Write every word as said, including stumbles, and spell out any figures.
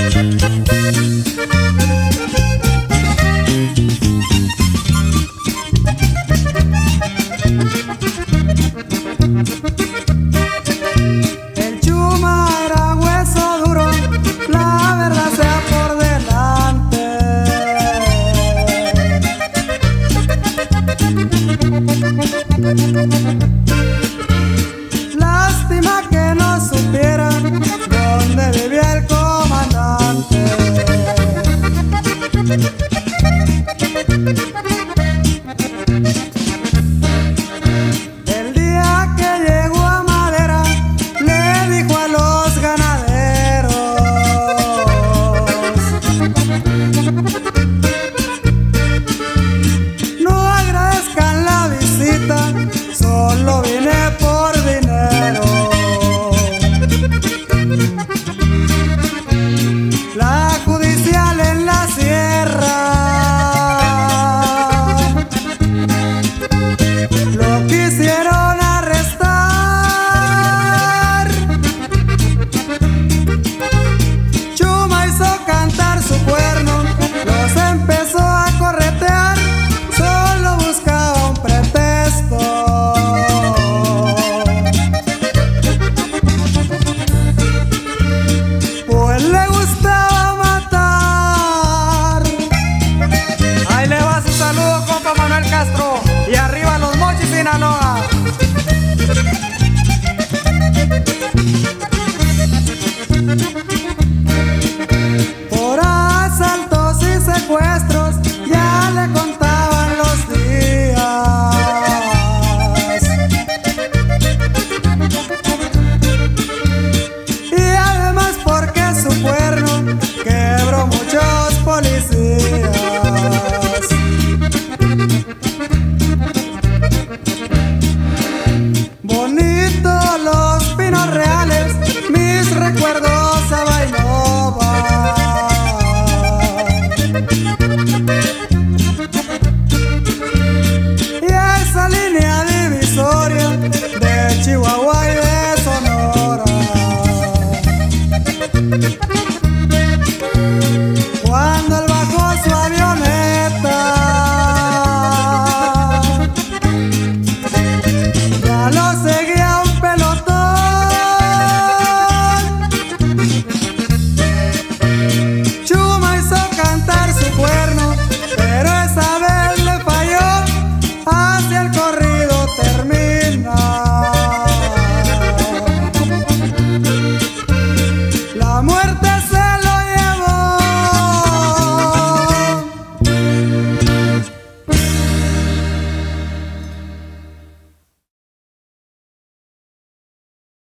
El Chuma era hueso duro, la verdad sea por delante. Lástima que no supieran dónde vivía el comandante. El día que llegó a Madera, le dijo a los ganaderos: no agradezcan la visita, solo vine por dinero. La judicial en la sierra lo quisieron arrestar. Chuma hizo cantar su cuerno, los empezó a corretear, solo buscaba un pretexto. Pues le gustaba matar. Ahí le va su saludo, compa Manuel Castro, y arriba los Mochis, Sinaloa. Por asaltos y secuestros ya le contaban los días, y además porque su cuerno quebró muchos policías. Bonito los Pinos Reales, mis recuerdos a Bainova. Y esa línea divisoria de Chihuahua y de Sonora.